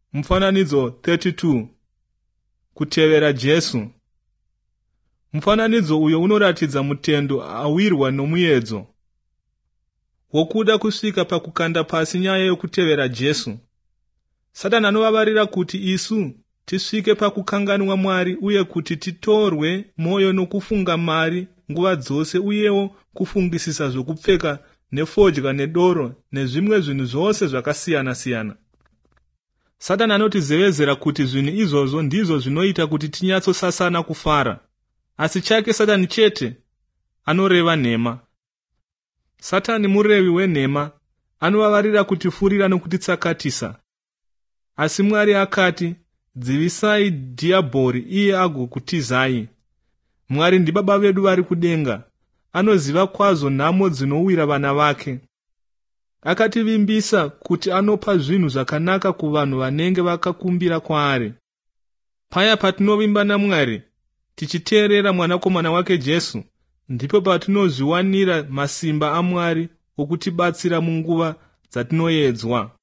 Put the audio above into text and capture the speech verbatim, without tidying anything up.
Mufananidzo thirty two. Kutevera Jesu. Mufananidzo uyo unoratidza mutendo awirwa nomuedzo wokuda kusvika pakukanda pasi nyaya yokutevera Jesu. Satani anovavarira kuti isu tisvike pakukanganwa Mwari uye kuti titorwe moyo nokufunga mari nguva dzose uyewo kufungisisa zvokupfeka nefodya nedoro nezvimwe zvinhu zvose zvakasiyana siyana. Satani anotizevezera kuti zvinhu izvozvo ndizvo zvinoita kuti tinyatsosasana kufara. Asi chake Satani chete anoreva nhema. Satani murevi wenhema, anovavarira kutifurira nokutitsakatisa. Asi Mwari akati, dzivisai dhiabhori iye agokutizai. Mwari ndibaba vedu vari kudenga, anoziva kwazvo nhamo dzinowira vana vake. Akativimbisa kuti anopa zvinhu zvakanaka kuvanhu vanenge vakakumbira kwaari. Paya patinovimba naMwari, tichiteerera mwanakomana wake Jesu, ndipo patinozviwanira masimba aMwari okutibatsira munguva dzatinoedzwa.